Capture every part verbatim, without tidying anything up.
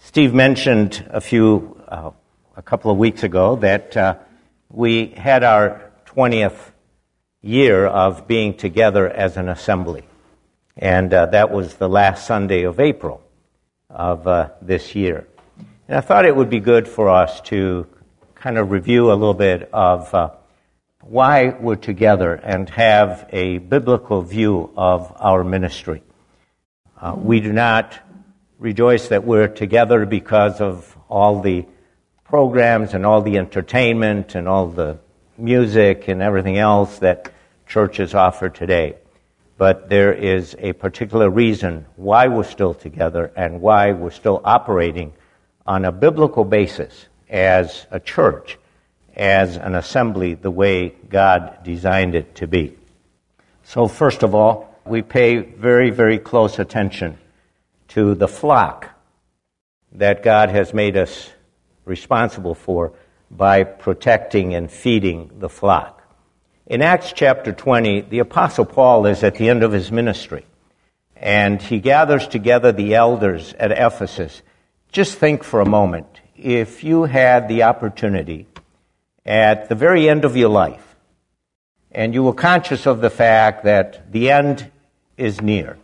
Steve mentioned a few, uh, a couple of weeks ago that uh, we had our twentieth year of being together as an assembly. And uh, that was the last Sunday of April of uh, this year. And I thought it would be good for us to kind of review a little bit of uh, why we're together and have a biblical view of our ministry. Uh, we do not rejoice that we're together because of all the programs and all the entertainment and all the music and everything else that churches offer today. But there is a particular reason why we're still together and why we're still operating on a biblical basis as a church, as an assembly, the way God designed it to be. So first of all, we pay very, very close attention to the flock that God has made us responsible for by protecting and feeding the flock. In Acts chapter twenty, the Apostle Paul is at the end of his ministry, and he gathers together the elders at Ephesus. Just think for a moment, if you had the opportunity at the very end of your life, and you were conscious of the fact that the end is near,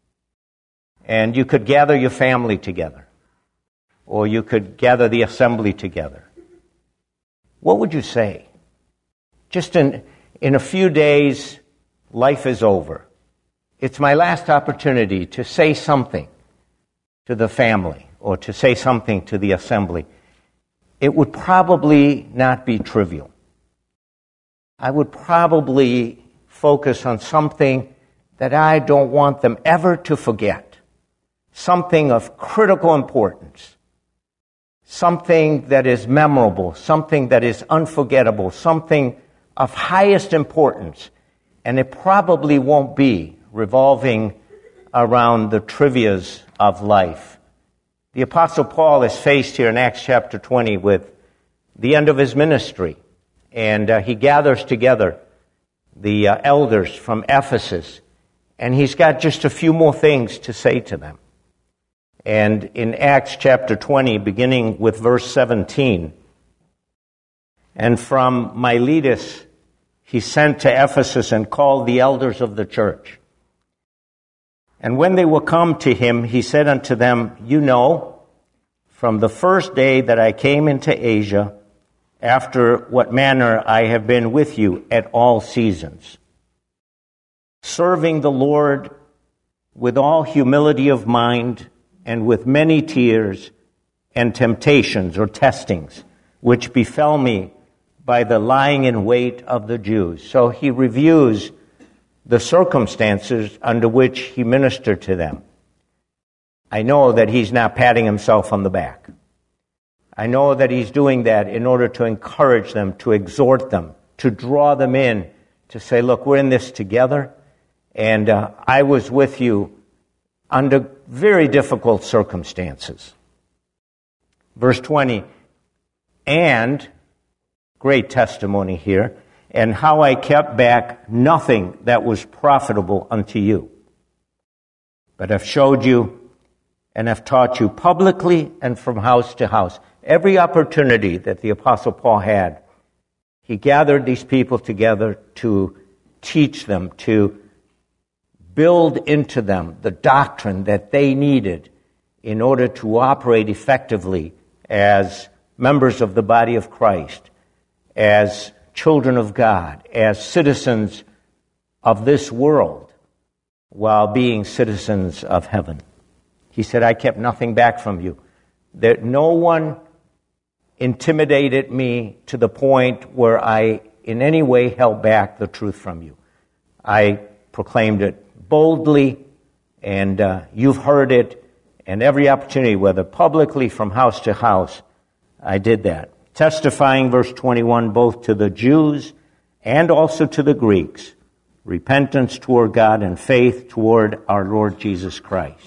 and you could gather your family together, or you could gather the assembly together, what would you say? Just in, in a few days, life is over. It's my last opportunity to say something to the family or to say something to the assembly. It would probably not be trivial. I would probably focus on something that I don't want them ever to forget. Something of critical importance, something that is memorable, something that is unforgettable, something of highest importance, and it probably won't be revolving around the trivias of life. The Apostle Paul is faced here in Acts chapter twenty with the end of his ministry, and uh, he gathers together the uh, elders from Ephesus, and he's got just a few more things to say to them. And in Acts chapter twenty, beginning with verse seventeen, and from Miletus he sent to Ephesus and called the elders of the church. And when they were come to him, he said unto them, You know, from the first day that I came into Asia, after what manner I have been with you at all seasons, serving the Lord with all humility of mind, and with many tears and temptations or testings, which befell me by the lying in wait of the Jews. So he reviews the circumstances under which he ministered to them. I know that he's not patting himself on the back. I know that he's doing that in order to encourage them, to exhort them, to draw them in, to say, look, we're in this together, and uh, I was with you under very difficult circumstances. Verse twenty, and, great testimony here, and how I kept back nothing that was profitable unto you, but have showed you and have taught you publicly and from house to house. Every opportunity that the Apostle Paul had, he gathered these people together to teach them, to build into them the doctrine that they needed in order to operate effectively as members of the body of Christ, as children of God, as citizens of this world, while being citizens of heaven. He said, I kept nothing back from you. That no one intimidated me to the point where I in any way held back the truth from you. I proclaimed it boldly, and uh, you've heard it, and every opportunity, whether publicly from house to house, I did that. Testifying, verse twenty-one, both to the Jews and also to the Greeks, repentance toward God and faith toward our Lord Jesus Christ.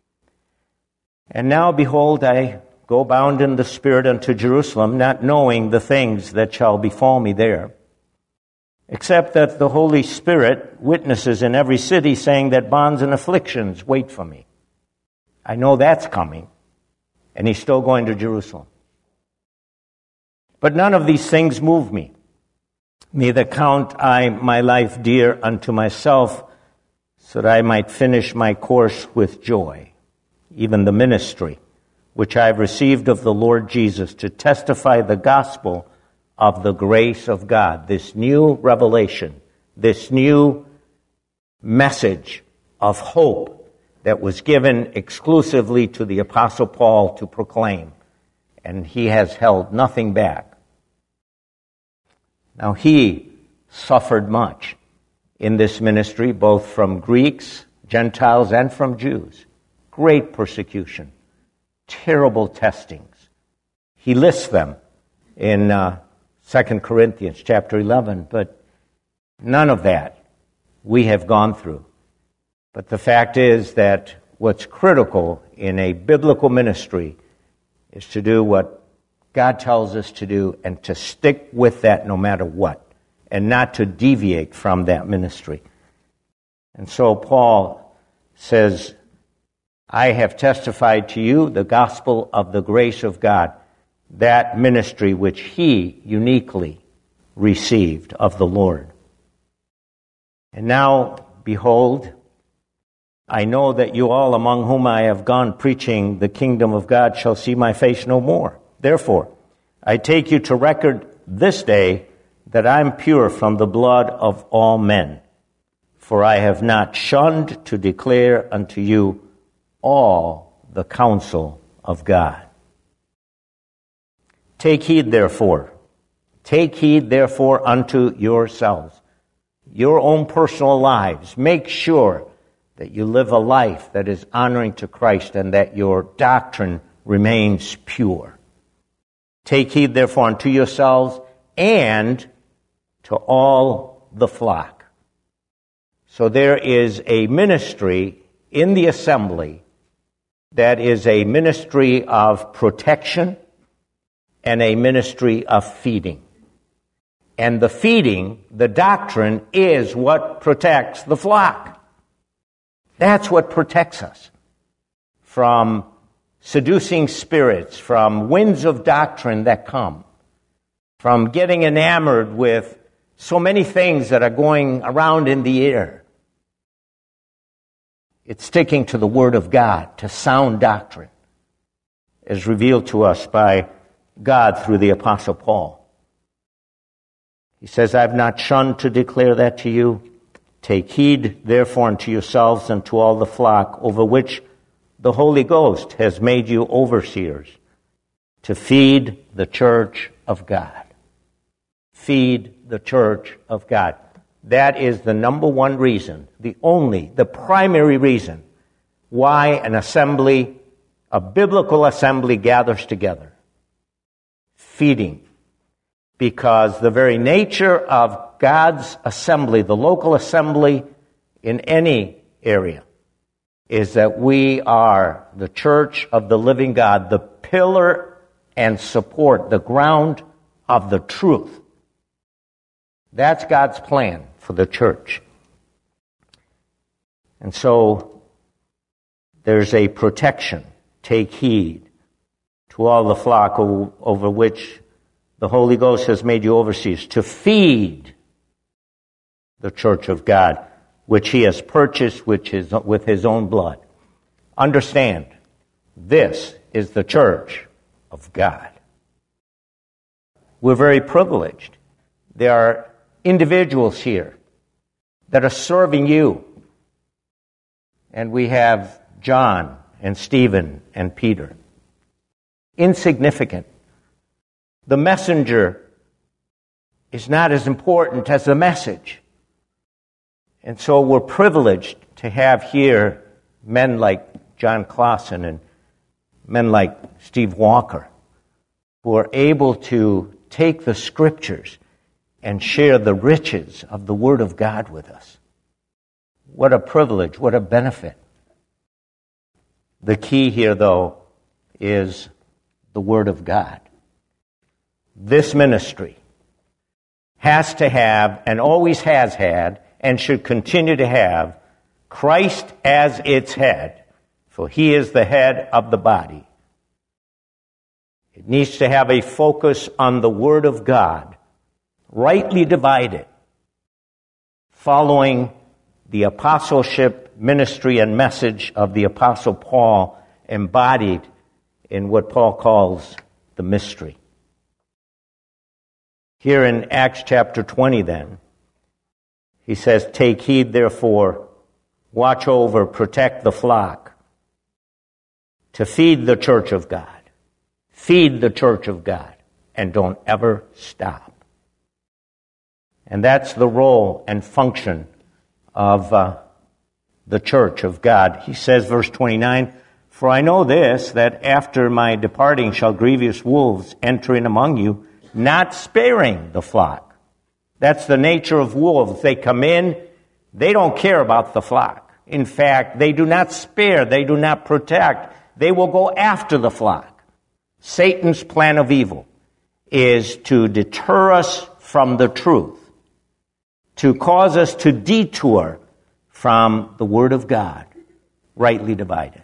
And now, behold, I go bound in the Spirit unto Jerusalem, not knowing the things that shall befall me there, except that the Holy Spirit witnesses in every city, saying that bonds and afflictions wait for me. I know that's coming. and he's still going to Jerusalem. But none of these things move me. Neither count I my life dear unto myself, so that I might finish my course with joy, even the ministry which I have received of the Lord Jesus, to testify the gospel of the grace of God, this new revelation, this new message of hope that was given exclusively to the Apostle Paul to proclaim, and he has held nothing back. Now, he suffered much in this ministry, both from Greeks, Gentiles, and from Jews. Great persecution, terrible testings. He lists them in uh, Second Corinthians chapter eleven, but none of that we have gone through. But the fact is that what's critical in a biblical ministry is to do what God tells us to do and to stick with that no matter what, and not to deviate from that ministry. And so Paul says, I have testified to you the gospel of the grace of God, that ministry which he uniquely received of the Lord. And now, behold, I know that you all among whom I have gone preaching the kingdom of God shall see my face no more. Therefore, I take you to record this day that I am pure from the blood of all men, for I have not shunned to declare unto you all the counsel of God. Take heed, therefore, take heed, therefore, unto yourselves, your own personal lives. Make sure that you live a life that is honoring to Christ and that your doctrine remains pure. Take heed, therefore, unto yourselves and to all the flock. So there is a ministry in the assembly that is a ministry of protection and a ministry of feeding. And the feeding, the doctrine, is what protects the flock. That's what protects us from seducing spirits, from winds of doctrine that come, from getting enamored with so many things that are going around in the air. It's sticking to the Word of God, to sound doctrine, as revealed to us by God through the Apostle Paul. He says, I have not shunned to declare that to you. Take heed, therefore, unto yourselves and to all the flock over which the Holy Ghost has made you overseers, to feed the church of God. Feed the church of God. That is the number one reason, the only, the primary reason why an assembly, a biblical assembly, gathers together. Feeding. Because the very nature of God's assembly, the local assembly in any area, is that we are the church of the living God, the pillar and support, the ground of the truth. That's God's plan for the church. And so there's a protection. Take heed to all the flock over which the Holy Ghost has made you overseers, to feed the church of God, which he has purchased which is, with his own blood. Understand, this is the church of God. We're very privileged. There are individuals here that are serving you. And we have John and Stephen and Peter. Insignificant. The messenger is not as important as the message. And so we're privileged to have here men like John Clausen and men like Steve Walker, who are able to take the Scriptures and share the riches of the Word of God with us. What a privilege, what a benefit. The key here, though, is the Word of God. This ministry has to have, and always has had, and should continue to have, Christ as its head, for he is the head of the body, It needs to have a focus on the Word of God, rightly divided, following the apostleship, ministry, and message of the Apostle Paul, embodied in what Paul calls the mystery. Here in Acts chapter twenty, then, he says, "Take heed, therefore, watch over, protect the flock, to feed the church of God." Feed the church of God, and don't ever stop. And that's the role and function of uh, the church of God. He says, verse twenty-nine, "For I know this, that after my departing shall grievous wolves enter in among you, not sparing the flock." That's the nature of wolves. They come in, they don't care about the flock. In fact, they do not spare, they do not protect. They will go after the flock. Satan's plan of evil is to deter us from the truth, to cause us to detour from the Word of God, rightly divided.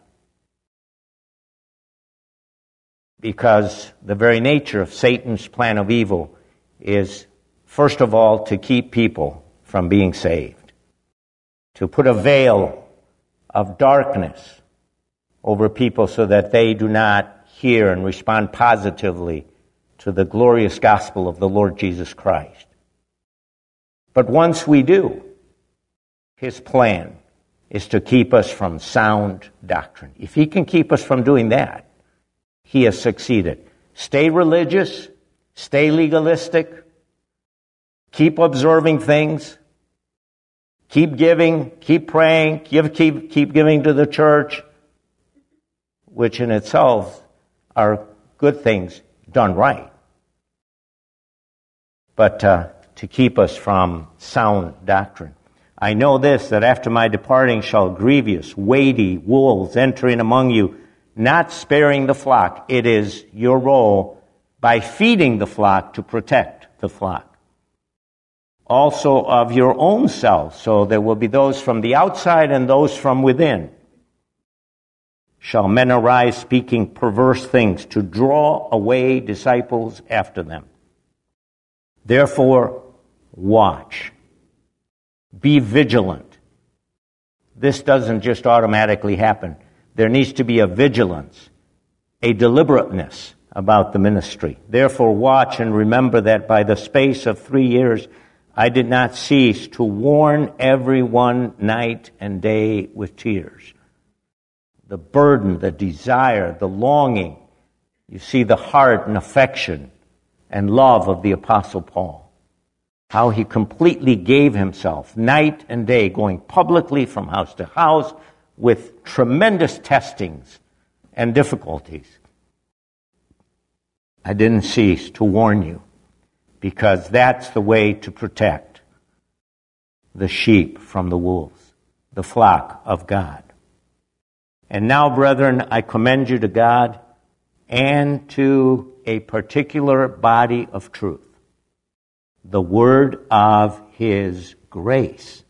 Because the very nature of Satan's plan of evil is, first of all, to keep people from being saved, to put a veil of darkness over people so that they do not hear and respond positively to the glorious gospel of the Lord Jesus Christ. But once we do, his plan is to keep us from sound doctrine. If he can keep us from doing that, he has succeeded. Stay religious, stay legalistic, keep observing things, keep giving, keep praying, give, keep, keep giving to the church, which in itself are good things done right. But uh, to keep us from sound doctrine. "I know this, that after my departing shall grievous, weighty wolves enter in among you, not sparing the flock." It is your role, by feeding the flock, to protect the flock. "Also of your own selves," so there will be those from the outside and those from within, "shall men arise speaking perverse things to draw away disciples after them. Therefore, watch. Be vigilant." This doesn't just automatically happen. There needs to be a vigilance, a deliberateness about the ministry. "Therefore, watch and remember that by the space of three years I did not cease to warn everyone night and day with tears." The burden, the desire, the longing. You see the heart and affection and love of the Apostle Paul. How he completely gave himself night and day, going publicly from house to house with tremendous testings and difficulties. "I didn't cease to warn you, because that's the way to protect the sheep from the wolves, the flock of God. And now, brethren, I commend you to God and to a particular body of truth, the word of his grace.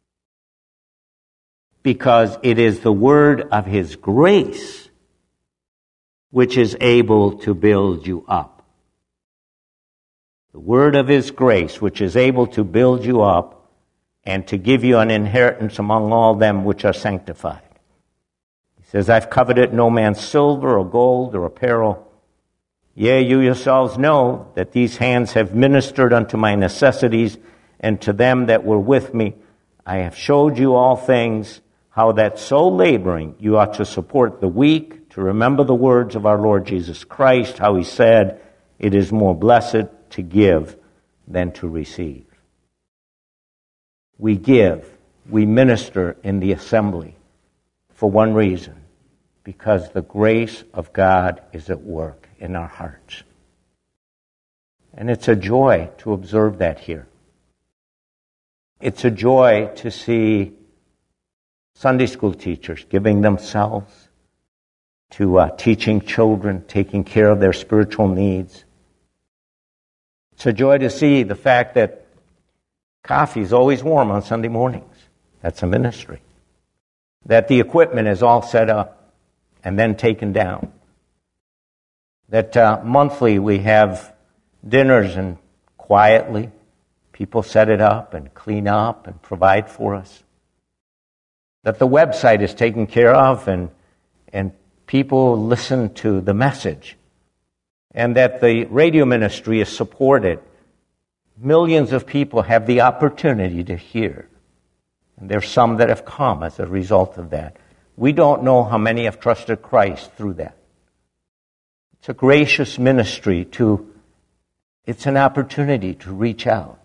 Because it is the word of his grace which is able to build you up. The word of his grace which is able to build you up and to give you an inheritance among all them which are sanctified. He says, I've coveted no man's silver or gold or apparel. Yea, you yourselves know that these hands have ministered unto my necessities, and to them that were with me I have showed you all things, how that so laboring you ought to support the weak, to remember the words of our Lord Jesus Christ, how he said, it is more blessed to give than to receive. We give, we minister in the assembly for one reason, because the grace of God is at work in our hearts. And it's a joy to observe that here. It's a joy to see Sunday school teachers giving themselves to uh, teaching children, taking care of their spiritual needs. It's a joy to see the fact that coffee is always warm on Sunday mornings. That's a ministry. That the equipment is all set up and then taken down. That uh, monthly we have dinners and quietly people set it up and clean up and provide for us. That the website is taken care of and and people listen to the message. And that the radio ministry is supported. Millions of people have the opportunity to hear. And there's some that have come as a result of that. We don't know how many have trusted Christ through that. It's a gracious ministry to, it's an opportunity to reach out.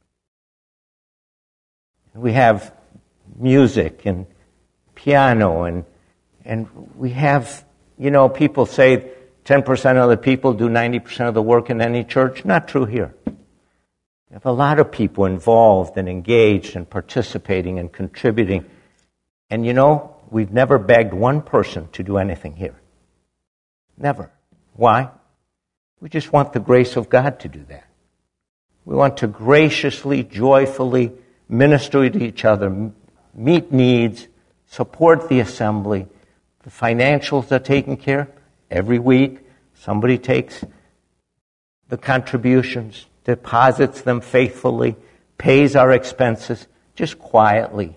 We have music and piano and and we have, you know, people say ten percent of the people do ninety percent of the work in any church. Not true here. We have a lot of people involved and engaged and participating and contributing. And you know, we've never begged one person to do anything here. Never. Why? We just want the grace of God to do that. We want to graciously, joyfully minister to each other, meet needs, support the assembly. The financials are taken care of every week. Somebody takes the contributions, deposits them faithfully, pays our expenses, just quietly.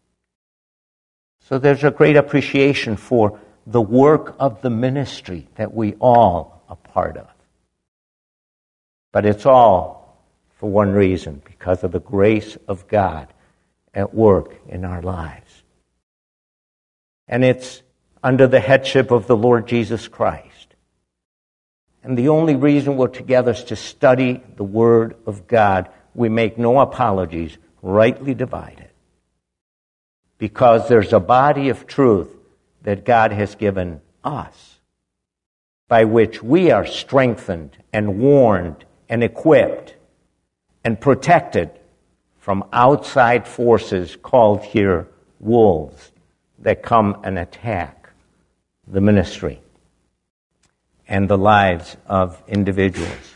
So there's a great appreciation for the work of the ministry that we all are part of. But it's all for one reason, because of the grace of God at work in our lives. And it's under the headship of the Lord Jesus Christ. And the only reason we're together is to study the Word of God. We make no apologies, rightly divided. Because there's a body of truth that God has given us, by which we are strengthened and warned and equipped and protected from outside forces called here wolves that come and attack the ministry and the lives of individuals.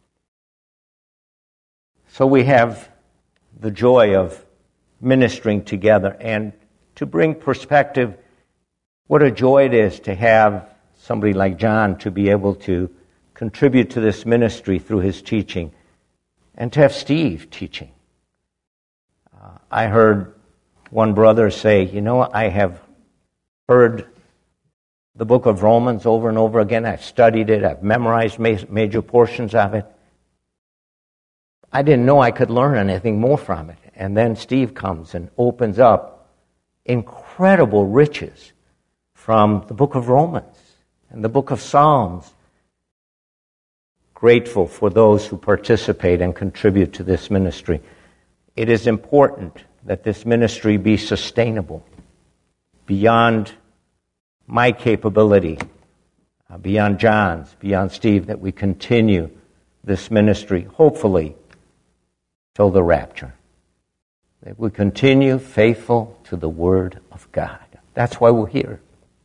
So we have the joy of ministering together, and to bring perspective, what a joy it is to have somebody like John to be able to contribute to this ministry through his teaching, and to have Steve teaching. Uh, I heard one brother say, you know, I have heard the book of Romans over and over again. I've studied it. I've memorized ma- major portions of it. I didn't know I could learn anything more from it. And then Steve comes and opens up incredible riches from the book of Romans and the book of Psalms. Grateful for those who participate and contribute to this ministry. It is important that this ministry be sustainable beyond my capability, uh, beyond John's, beyond Steve, that we continue this ministry, hopefully, till the rapture. That we continue faithful to the Word of God. That's why we're here.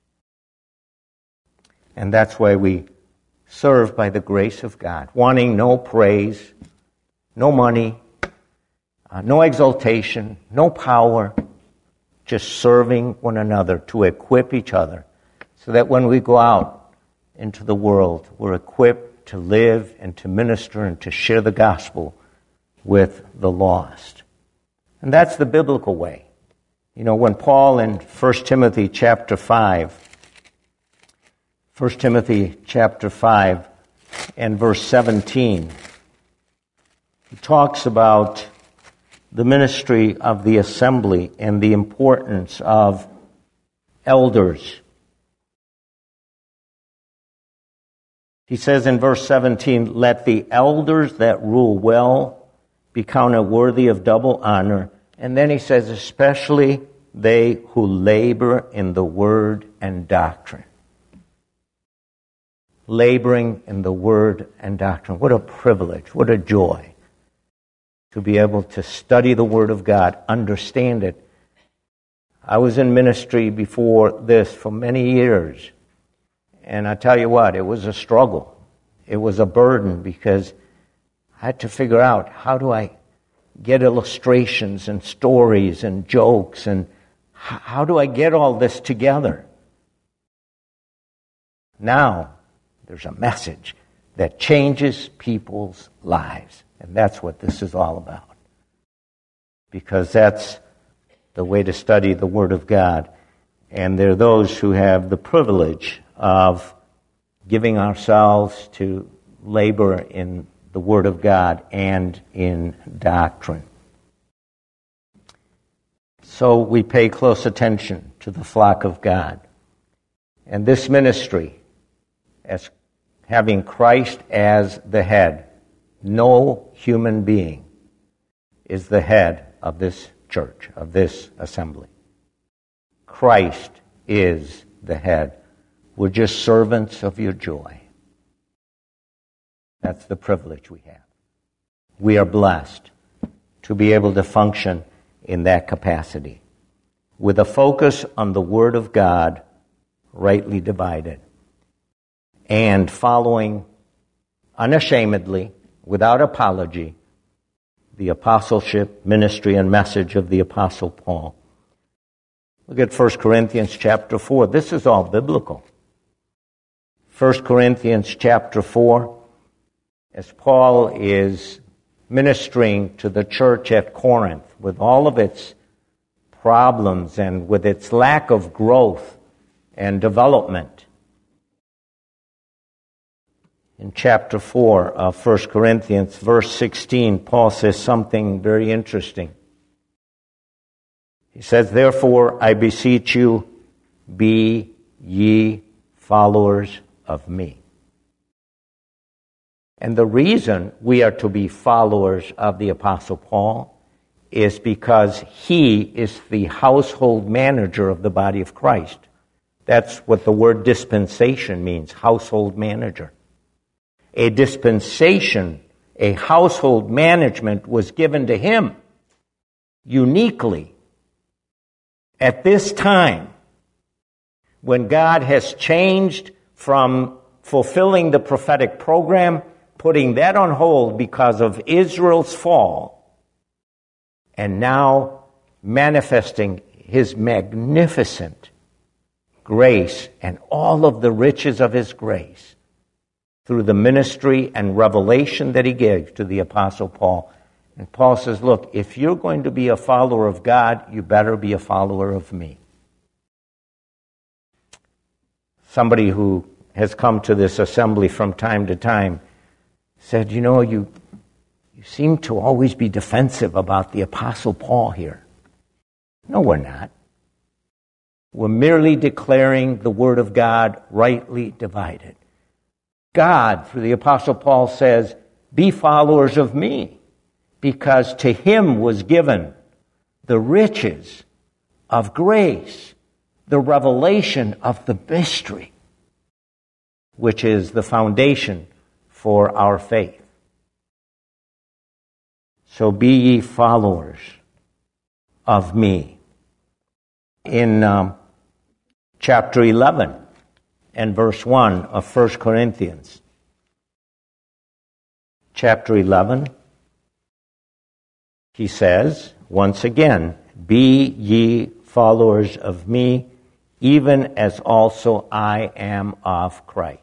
And that's why we serve by the grace of God, wanting no praise, no money, uh, no exaltation, no power, just serving one another to equip each other so that when we go out into the world, we're equipped to live and to minister and to share the gospel with the lost. And that's the biblical way. You know, when Paul in First Timothy chapter five, First Timothy chapter five and verse seventeen, he talks about the ministry of the assembly and the importance of elders. He says in verse seventeen, "Let the elders that rule well be counted worthy of double honor." And then he says, "Especially they who labor in the word and doctrine." Laboring in the word and doctrine. What a privilege, what a joy to be able to study the Word of God, understand it. I was in ministry before this for many years, and I tell you what, it was a struggle. It was a burden because I had to figure out, how do I get illustrations and stories and jokes, and how do I get all this together? Now, There's a message that changes people's lives. And that's what this is all about. Because that's the way to study the Word of God. And there are those who have the privilege of giving ourselves to labor in the Word of God and in doctrine. So we pay close attention to the flock of God. And this ministry, as having Christ as the head, no human being is the head of this church, of this assembly. Christ is the head. We're just servants of your joy. That's the privilege we have. We are blessed to be able to function in that capacity, with a focus on the Word of God, rightly divided, and following unashamedly, without apology, the apostleship, ministry, and message of the Apostle Paul. Look at First Corinthians chapter four. This is all biblical. First Corinthians chapter four, as Paul is ministering to the church at Corinth with all of its problems and with its lack of growth and development. In chapter four of First Corinthians, verse sixteen, Paul says something very interesting. He says, "Therefore I beseech you, be ye followers of me." And the reason we are to be followers of the Apostle Paul is because he is the household manager of the body of Christ. That's what the word dispensation means, household manager. A dispensation, a household management was given to him uniquely at this time when God has changed from fulfilling the prophetic program, putting that on hold because of Israel's fall, and now manifesting his magnificent grace and all of the riches of his grace through the ministry and revelation that he gave to the Apostle Paul. And Paul says, look, if you're going to be a follower of God, you better be a follower of me. Somebody who has come to this assembly from time to time said, you know, you, you seem to always be defensive about the Apostle Paul here. No, we're not. We're merely declaring the Word of God rightly divided. God, through the Apostle Paul, says, be followers of me, because to him was given the riches of grace, the revelation of the mystery, which is the foundation for our faith. So be ye followers of me. In um, chapter eleven and verse one of First Corinthians, chapter eleven, he says, once again, be ye followers of me, even as also I am of Christ.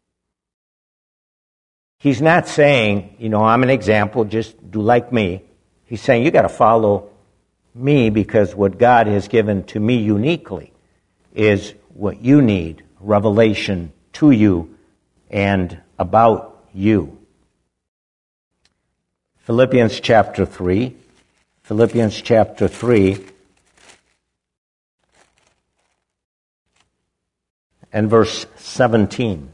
He's not saying, you know, I'm an example, just do like me. He's saying you got to follow me because what God has given to me uniquely is what you need, revelation to you and about you. Philippians chapter three. Philippians chapter three and verse seventeen.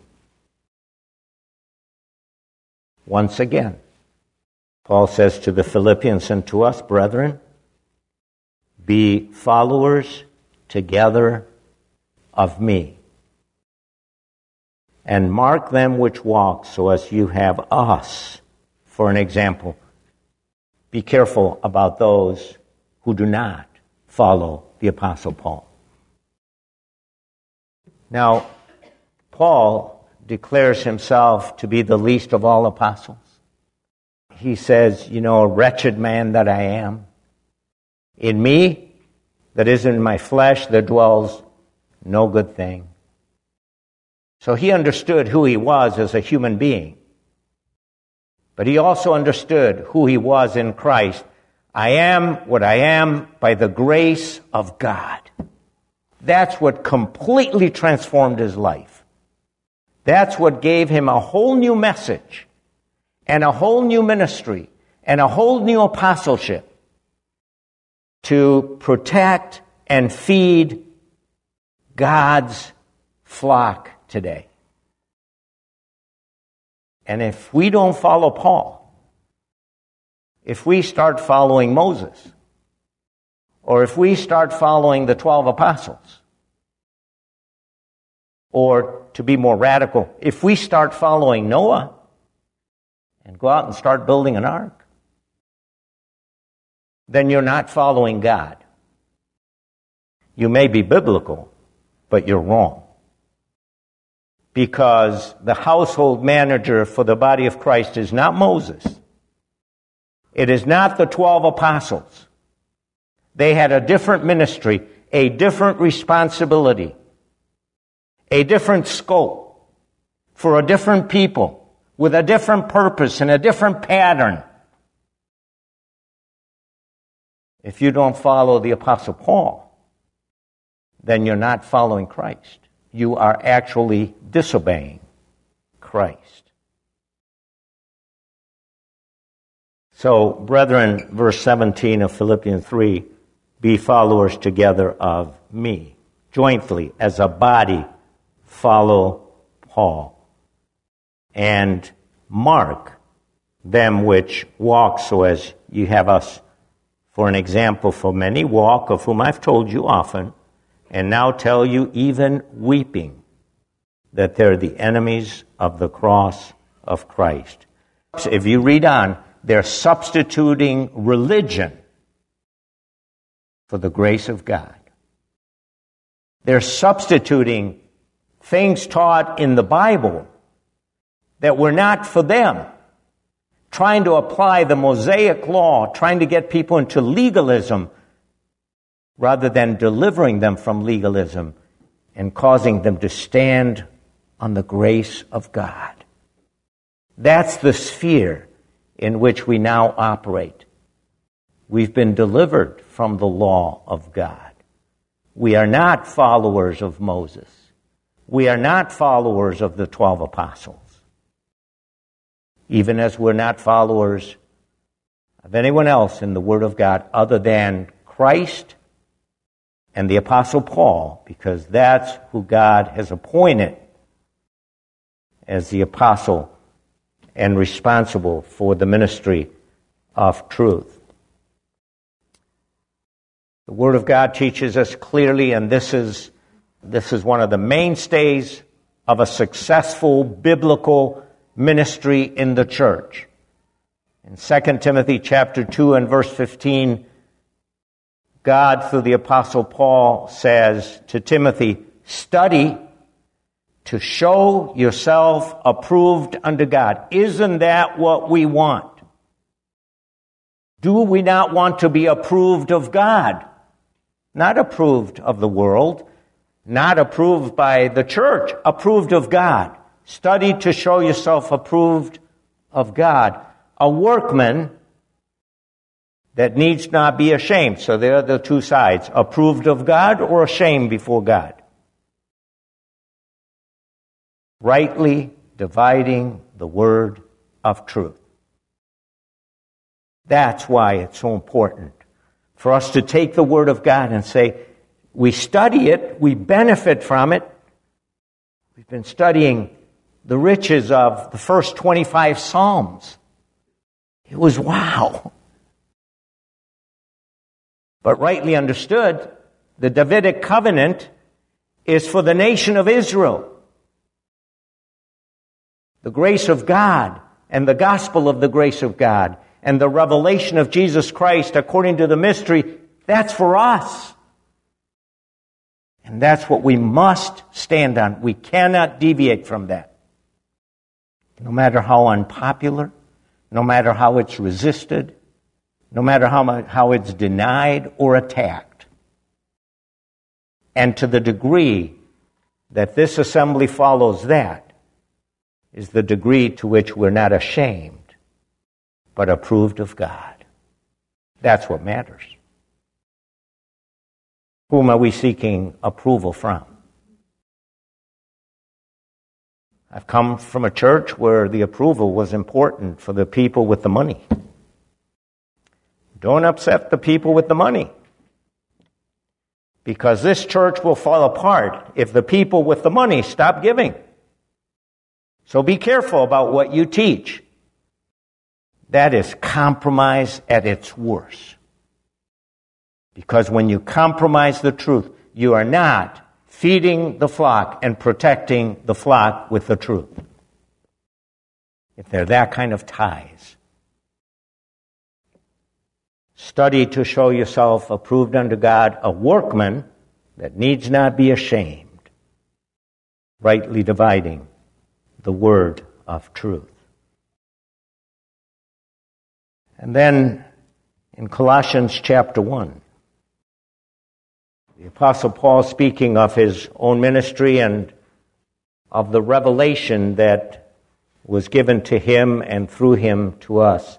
Once again, Paul says to the Philippians and to us, brethren, be followers together of me, and mark them which walk so as you have us for an example. Be careful about those who do not follow the Apostle Paul. Now, Paul declares himself to be the least of all apostles. He says, you know, wretched man that I am, in me, that is in my flesh, there dwells no good thing. So he understood who he was as a human being. But he also understood who he was in Christ. I am what I am by the grace of God. That's what completely transformed his life. That's what gave him a whole new message and a whole new ministry and a whole new apostleship to protect and feed God's flock today. And if we don't follow Paul, if we start following Moses, or if we start following the twelve apostles, or to be more radical, if we start following Noah and go out and start building an ark, then you're not following God. You may be biblical, but you're wrong. Because the household manager for the body of Christ is not Moses. It is not the twelve apostles. They had a different ministry, a different responsibility, a different scope for a different people with a different purpose and a different pattern. If you don't follow the Apostle Paul, then you're not following Christ. You are actually disobeying Christ. So, brethren, verse seventeen of Philippians three, be followers together of me. Jointly, as a body, follow Paul. And mark them which walk, so as you have us for an example, for many walk, of whom I've told you often, and now tell you even weeping, that they're the enemies of the cross of Christ. So if you read on, they're substituting religion for the grace of God. They're substituting things taught in the Bible that were not for them, trying to apply the Mosaic law, trying to get people into legalism, rather than delivering them from legalism and causing them to stand on the grace of God. That's the sphere in which we now operate. We've been delivered from the law of God. We are not followers of Moses. We are not followers of the twelve apostles. Even as we're not followers of anyone else in the Word of God other than Christ and the Apostle Paul, because that's who God has appointed as the apostle and responsible for the ministry of truth. The Word of God teaches us clearly, and this is this is one of the mainstays of a successful biblical ministry in the church. In Second Timothy chapter two and verse fifteen, God, through the Apostle Paul, says to Timothy, study to show yourself approved unto God. Isn't that what we want? Do we not want to be approved of God? Not approved of the world, not approved by the church, approved of God. Study to show yourself approved of God. A workman that needs not be ashamed. So there are the two sides, approved of God or ashamed before God. Rightly dividing the word of truth. That's why it's so important for us to take the Word of God and say, we study it, we benefit from it. We've been studying the riches of the first twenty-five Psalms. It was wow. But rightly understood, the Davidic covenant is for the nation of Israel. The grace of God and the gospel of the grace of God and the revelation of Jesus Christ according to the mystery, that's for us. And that's what we must stand on. We cannot deviate from that. No matter how unpopular, no matter how it's resisted, no matter how much, how it's denied or attacked. And to the degree that this assembly follows that is the degree to which we're not ashamed, but approved of God. That's what matters. Whom are we seeking approval from? I've come from a church where the approval was important for the people with the money. Don't upset the people with the money, because this church will fall apart if the people with the money stop giving. So be careful about what you teach. That is compromise at its worst. Because when you compromise the truth, you are not feeding the flock and protecting the flock with the truth. If they're that kind of ties. Study to show yourself approved unto God, a workman that needs not be ashamed, rightly dividing the word of truth. And then in Colossians chapter one, the Apostle Paul, speaking of his own ministry and of the revelation that was given to him and through him to us,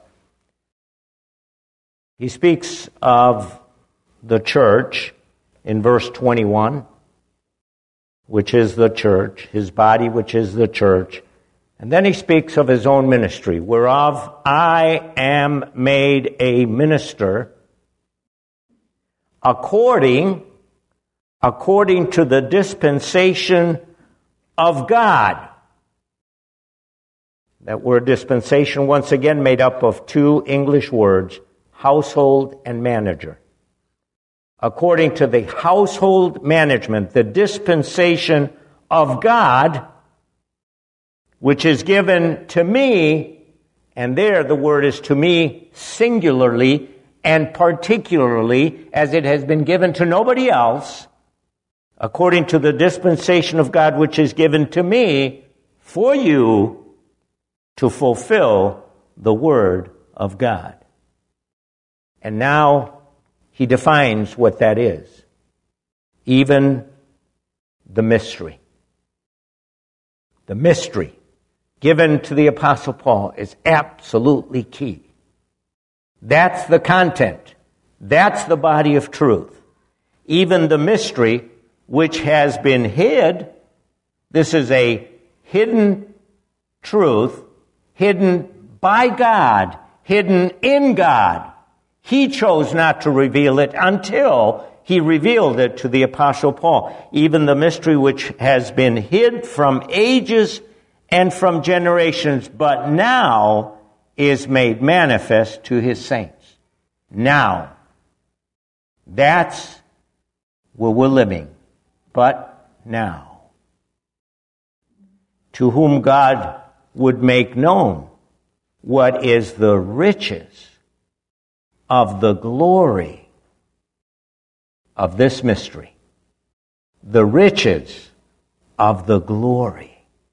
he speaks of the church in verse twenty-one, which is the church, his body, which is the church. And then he speaks of his own ministry, whereof I am made a minister according, according to the dispensation of God. That word dispensation, once again, made up of two English words, household and manager. According to the household management, the dispensation of God, which is given to me, and there the word is to me singularly and particularly, as it has been given to nobody else, according to the dispensation of God which is given to me for you to fulfill the word of God. And now he defines what that is, even the mystery. The mystery given to the Apostle Paul is absolutely key. That's the content. That's the body of truth. Even the mystery which has been hid, this is a hidden truth, hidden by God, hidden in God. He chose not to reveal it until he revealed it to the Apostle Paul. Even the mystery which has been hid from ages and from generations, but now is made manifest to his saints. Now. That's where we're living. But now. To whom God would make known what is the riches of the glory of this mystery. The riches of the glory.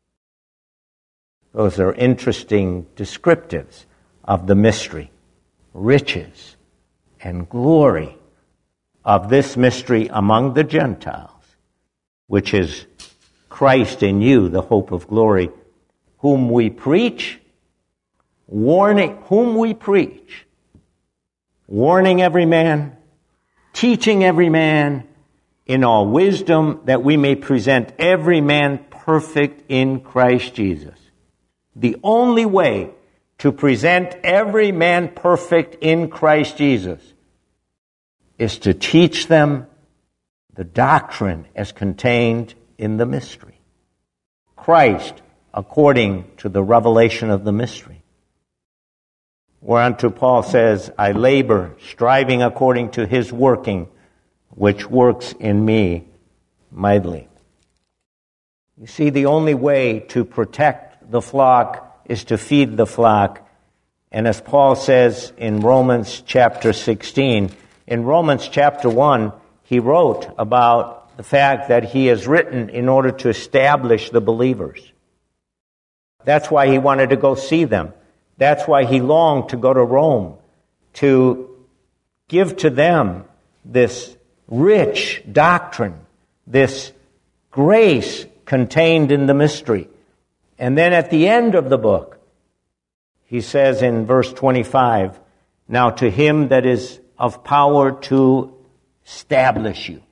Those are interesting descriptives of the mystery. Riches and glory of this mystery among the Gentiles, which is Christ in you, the hope of glory, whom we preach, warning, whom we preach, warning every man, teaching every man in all wisdom, that we may present every man perfect in Christ Jesus. The only way to present every man perfect in Christ Jesus is to teach them the doctrine as contained in the mystery. Christ, according to the revelation of the mystery. Whereunto Paul says, I labor, striving according to his working, which works in me mightily. You see, the only way to protect the flock is to feed the flock. And as Paul says in Romans chapter sixteen, in Romans chapter one, he wrote about the fact that he is written in order to establish the believers. That's why he wanted to go see them. That's why he longed to go to Rome, to give to them this rich doctrine, this grace contained in the mystery. And then at the end of the book, he says in verse twenty-five, now to him that is of power to establish you.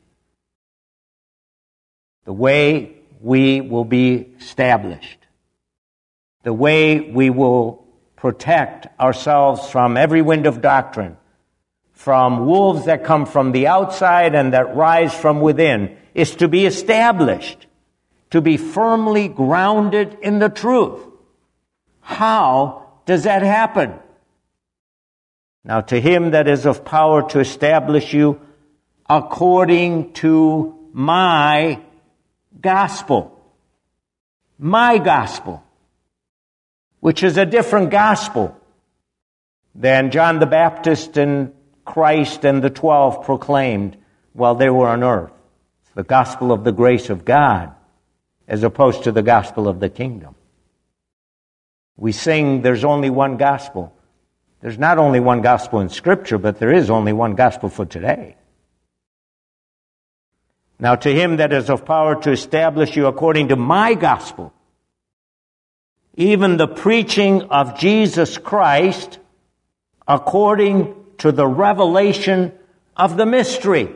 The way we will be established. The way we will protect ourselves from every wind of doctrine, from wolves that come from the outside and that rise from within, is to be established, to be firmly grounded in the truth. How does that happen? Now to him that is of power to establish you according to my gospel. My gospel. Which is a different gospel than John the Baptist and Christ and the twelve proclaimed while they were on earth. It's the gospel of the grace of God as opposed to the gospel of the kingdom. We sing there's only one gospel. There's not only one gospel in Scripture, but there is only one gospel for today. Now to him that is of power to establish you according to my gospel, even the preaching of Jesus Christ according to the revelation of the mystery.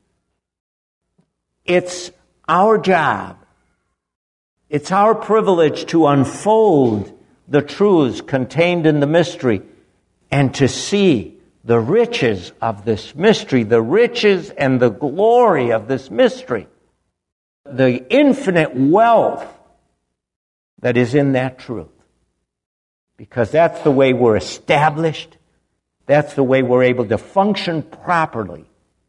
It's our job. It's our privilege to unfold the truths contained in the mystery and to see the riches of this mystery, the riches and the glory of this mystery, the infinite wealth that is in that truth. Because that's the way we're established. That's the way we're able to function properly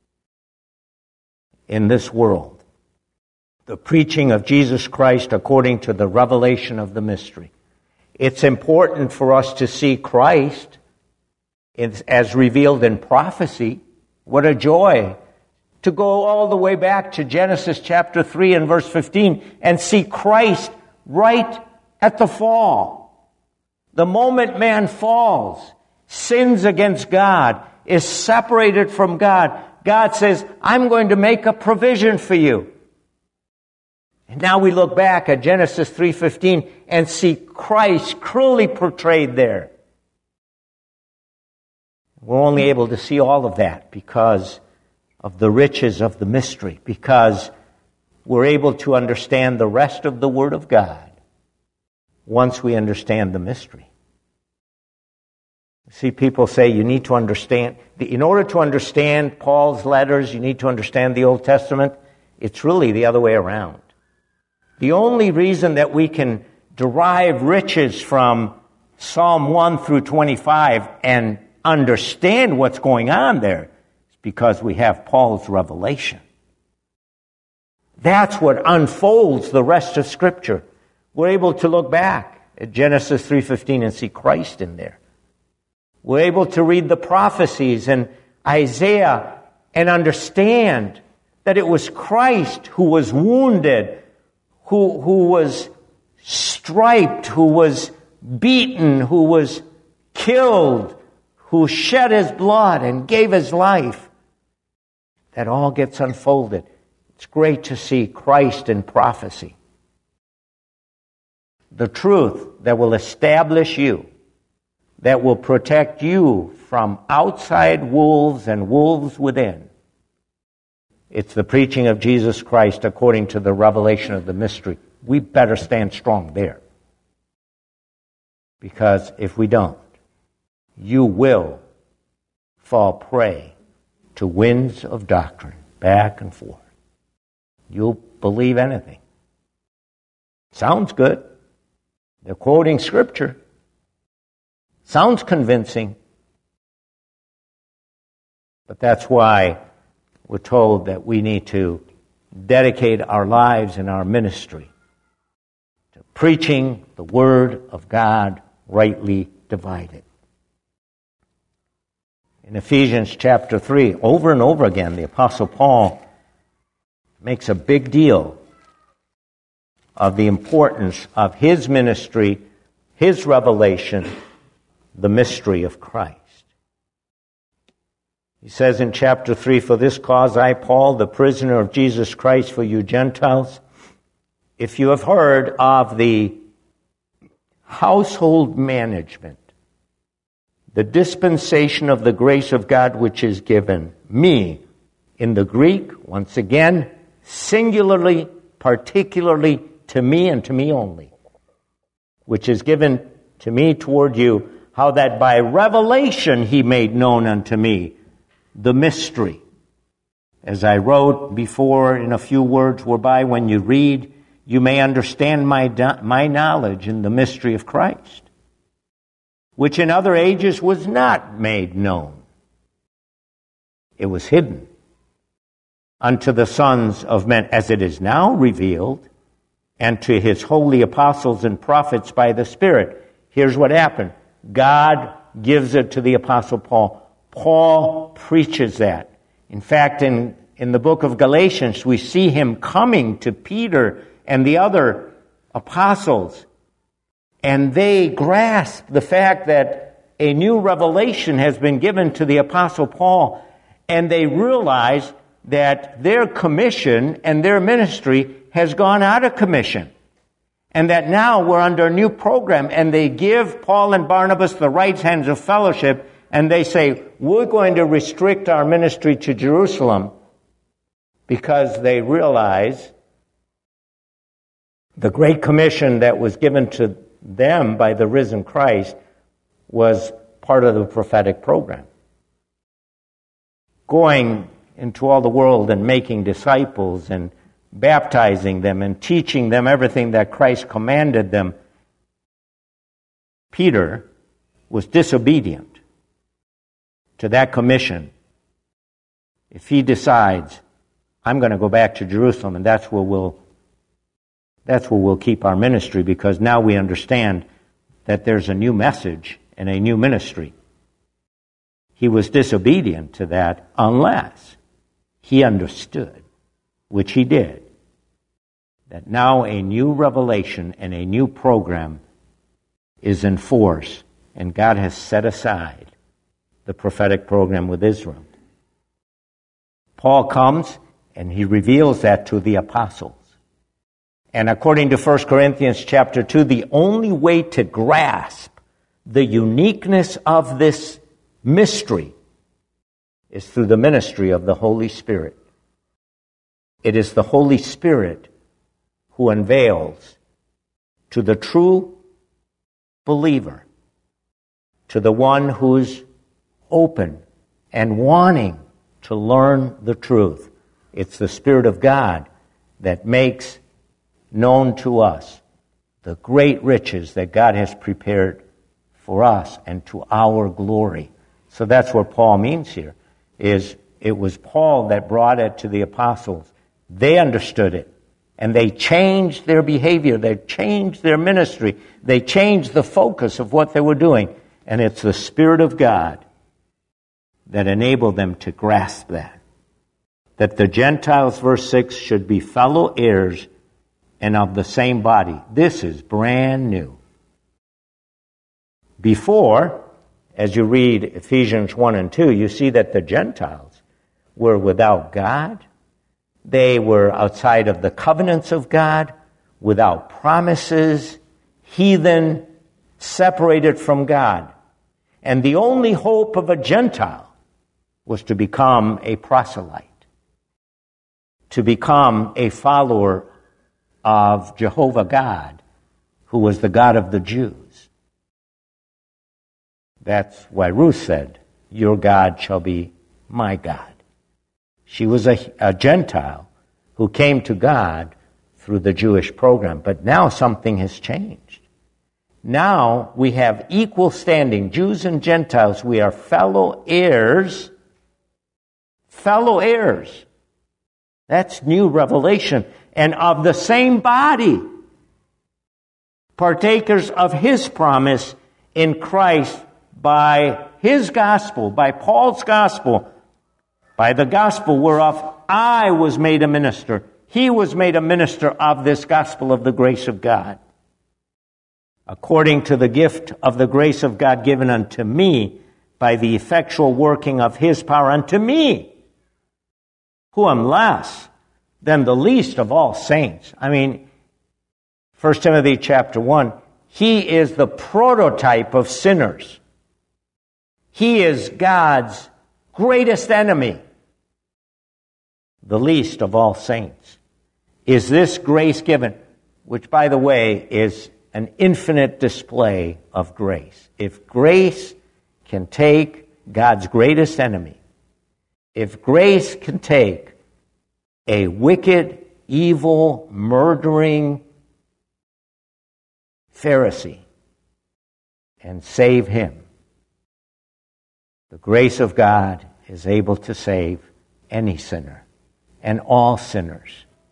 in this world. The preaching of Jesus Christ according to the revelation of the mystery. It's important for us to see Christ as revealed in prophecy. What a joy to go all the way back to Genesis chapter three and verse fifteen and see Christ right at the fall. The moment man falls, sins against God, is separated from God, God says, I'm going to make a provision for you. And now we look back at Genesis three fifteen and see Christ clearly portrayed there. We're only able to see all of that because of the riches of the mystery, because we're able to understand the rest of the Word of God once we understand the mystery. See, people say you need to understand, in order to understand Paul's letters, you need to understand the Old Testament. It's really the other way around. The only reason that we can derive riches from Psalm one through twenty-five and understand what's going on there is because we have Paul's revelation. That's what unfolds the rest of Scripture. We're able to look back at Genesis three fifteen and see Christ in there. We're able to read the prophecies in Isaiah and understand that it was Christ who was wounded, who, who was striped, who was beaten, who was killed, who shed his blood and gave his life. That all gets unfolded. It's great to see Christ in prophecy. The truth that will establish you, that will protect you from outside wolves and wolves within. It's the preaching of Jesus Christ according to the revelation of the mystery. We better stand strong there. Because if we don't, you will fall prey to winds of doctrine, back and forth. You'll believe anything. Sounds good. They're quoting Scripture. Sounds convincing. But that's why we're told that we need to dedicate our lives and our ministry to preaching the Word of God rightly divided. In Ephesians chapter three, over and over again, the Apostle Paul makes a big deal of the importance of his ministry, his revelation, the mystery of Christ. He says in chapter three, for this cause I, Paul, the prisoner of Jesus Christ for you Gentiles, if you have heard of the household management, the dispensation of the grace of God which is given me, in the Greek, once again, singularly, particularly to me and to me only, which is given to me toward you, how that by revelation he made known unto me the mystery. As I wrote before in a few words, whereby when you read, you may understand my, my knowledge in the mystery of Christ, which in other ages was not made known. It was hidden unto the sons of men, as it is now revealed, and to his holy apostles and prophets by the Spirit. Here's what happened. God gives it to the Apostle Paul. Paul preaches that. In fact, in, in the book of Galatians, we see him coming to Peter and the other apostles, and they grasp the fact that a new revelation has been given to the Apostle Paul, and they realize that their commission and their ministry has gone out of commission, and that now we're under a new program, and they give Paul and Barnabas the right hands of fellowship, and they say, we're going to restrict our ministry to Jerusalem, because they realize the great commission that was given to them by the risen Christ was part of the prophetic program. Going into all the world and making disciples and baptizing them and teaching them everything that Christ commanded them. Peter was disobedient to that commission. If he decides, I'm going to go back to Jerusalem, and that's where we'll that's where we'll keep our ministry, because now we understand that there's a new message and a new ministry. He was disobedient to that unless he understood, which he did, that now a new revelation and a new program is in force, and God has set aside the prophetic program with Israel. Paul comes and he reveals that to the apostles. And according to First Corinthians chapter two, the only way to grasp the uniqueness of this mystery is through the ministry of the Holy Spirit. It is the Holy Spirit who unveils to the true believer, to the one who's open and wanting to learn the truth. It's the Spirit of God that makes known to us the great riches that God has prepared for us and to our glory. So that's what Paul means here, is it was Paul that brought it to the apostles. They understood it, and they changed their behavior, they changed their ministry, they changed the focus of what they were doing, and it's the Spirit of God that enabled them to grasp that. That the Gentiles, verse six, should be fellow heirs and of the same body. This is brand new. Before, as you read Ephesians one and two, you see that the Gentiles were without God. They were outside of the covenants of God, without promises, heathen, separated from God. And the only hope of a Gentile was to become a proselyte, to become a follower of Jehovah God, who was the God of the Jews. That's why Ruth said, your God shall be my God. She was a, a Gentile who came to God through the Jewish program. But now something has changed. Now we have equal standing, Jews and Gentiles. We are fellow heirs. Fellow heirs. That's new revelation. And of the same body, partakers of his promise in Christ by his gospel, by Paul's gospel, by the gospel whereof I was made a minister. He was made a minister of this gospel of the grace of God, according to the gift of the grace of God given unto me by the effectual working of his power unto me, who am less than the least of all saints. I mean, First Timothy chapter one, he is the prototype of sinners. He is God's greatest enemy, the least of all saints. Is this grace given, which, by the way, is an infinite display of grace. If grace can take God's greatest enemy, if grace can take a wicked, evil, murdering Pharisee and save him, the grace of God is able to save any sinner and all sinners.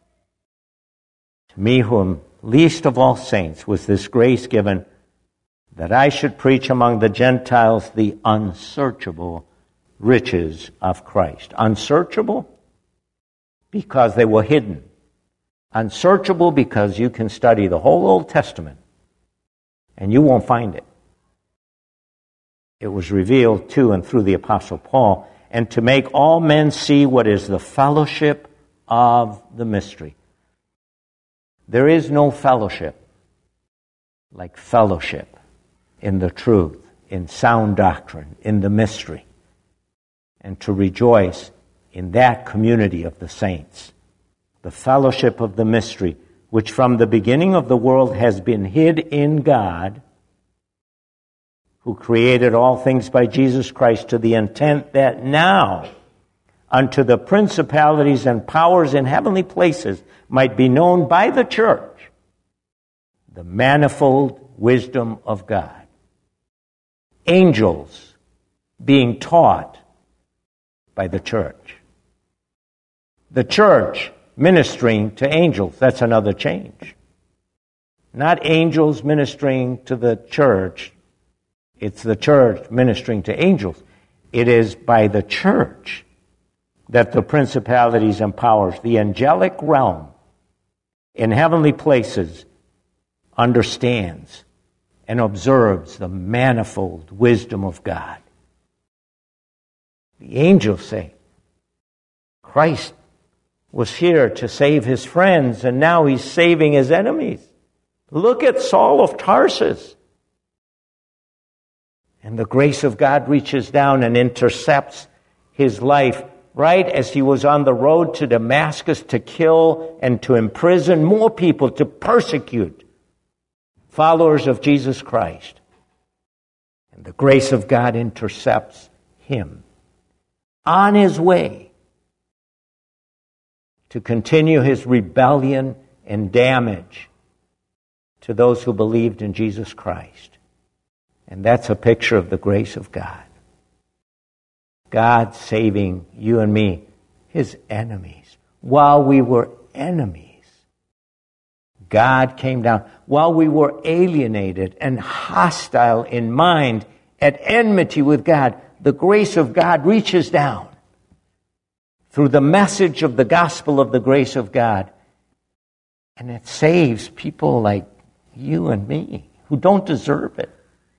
To me, whom least of all saints, was this grace given, that I should preach among the Gentiles the unsearchable riches of Christ. Unsearchable because they were hidden. Unsearchable because you can study the whole Old Testament and you won't find it. It was revealed to and through the Apostle Paul, and to make all men see what is the fellowship of the mystery. There is no fellowship like fellowship in the truth, in sound doctrine, in the mystery, and to rejoice in that community of the saints. The fellowship of the mystery, which from the beginning of the world has been hid in God, who created all things by Jesus Christ, to the intent that now unto the principalities and powers in heavenly places might be known by the church the manifold wisdom of God. Angels being taught by the church. The church ministering to angels. That's another change. Not angels ministering to the church. It's the church ministering to angels. It is by the church that the principalities and powers, the angelic realm in heavenly places, understands and observes the manifold wisdom of God. The angels say, Christ was here to save his friends, and now he's saving his enemies. Look at Saul of Tarsus. And the grace of God reaches down and intercepts his life right as he was on the road to Damascus to kill and to imprison more people, to persecute followers of Jesus Christ. And the grace of God intercepts him on his way to continue his rebellion and damage to those who believed in Jesus Christ. And that's a picture of the grace of God. God saving you and me, his enemies. While we were enemies, God came down. While we were alienated and hostile in mind, at enmity with God, the grace of God reaches down through the message of the gospel of the grace of God. And it saves people like you and me who don't deserve it.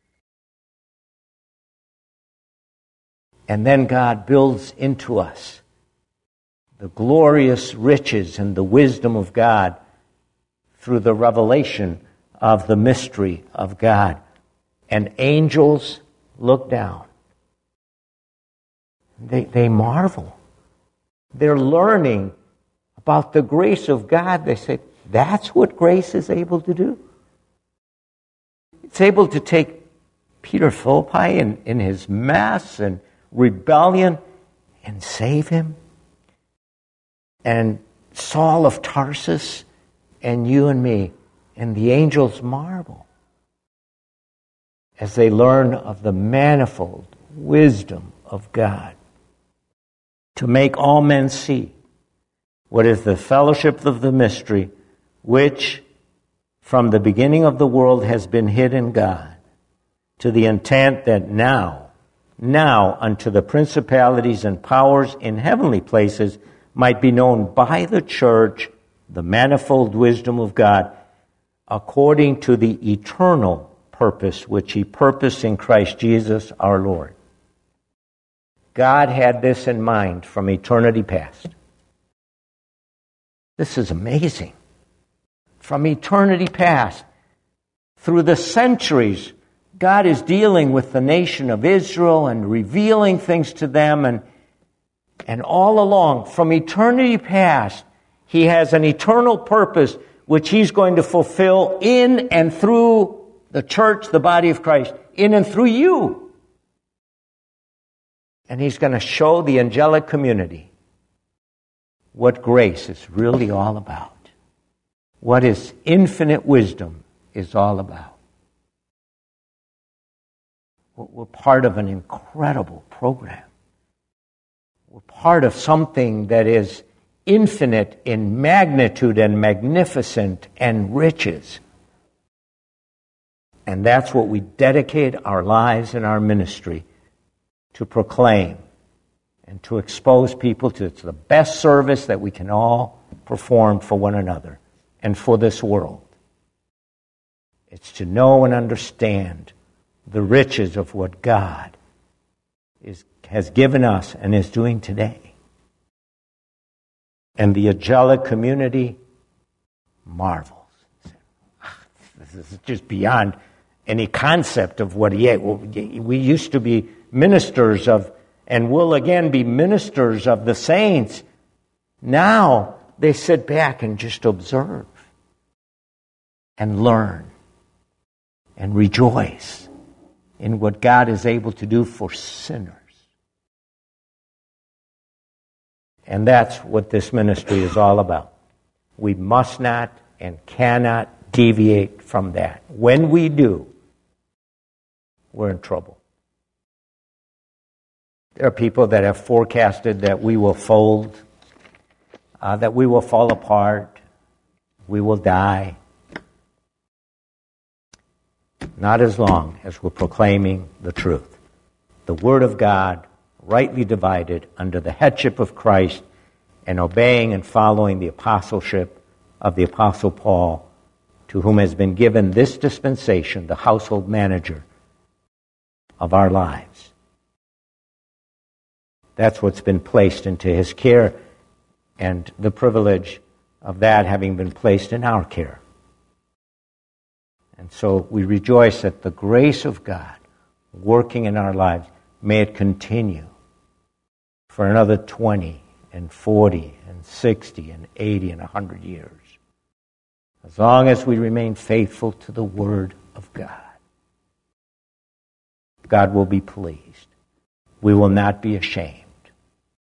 And then God builds into us the glorious riches and the wisdom of God through the revelation of the mystery of God. And angels look down. They, they marvel. They're learning about the grace of God. They say, that's what grace is able to do. It's able to take Peter Philippi in, in his mess and rebellion and save him. And Saul of Tarsus and you and me. And the angels marvel as they learn of the manifold wisdom of God to make all men see what is the fellowship of the mystery, which from the beginning of the world has been hid in God, to the intent that now Now unto the principalities and powers in heavenly places might be known by the church the manifold wisdom of God, according to the eternal purpose which he purposed in Christ Jesus our Lord. God had this in mind from eternity past. This is amazing. from eternity past, through the centuries, God is dealing with the nation of Israel and revealing things to them. And, and all along, from eternity past, He has an eternal purpose which He's going to fulfill in and through the church, the body of Christ, in and through you. And He's going to show the angelic community what grace is really all about, what His infinite wisdom is all about. We're part of an incredible program. We're part of something that is infinite in magnitude and magnificent and riches. And that's what we dedicate our lives and our ministry to proclaim and to expose people to. It's the best service that we can all perform for one another and for this world. It's to know and understand the riches of what God is, has given us and is doing today. And the angelic community marvels. This is just beyond any concept of what he is. We used to be ministers of, and will again be ministers of the saints. Now they sit back and just observe and learn and rejoice in what God is able to do for sinners. And that's what this ministry is all about. We must not and cannot deviate from that. When we do, we're in trouble. There are people that have forecasted that we will fold, uh, that we will fall apart, we will die. Not as long as we're proclaiming the truth. The Word of God, rightly divided under the headship of Christ, and obeying and following the apostleship of the Apostle Paul, to whom has been given this dispensation, the household manager of our lives. That's what's been placed into his care, and the privilege of that having been placed in our care. And so we rejoice that the grace of God working in our lives, may it continue for another twenty and forty and sixty and eighty and one hundred years. As long as we remain faithful to the Word of God, God will be pleased. We will not be ashamed.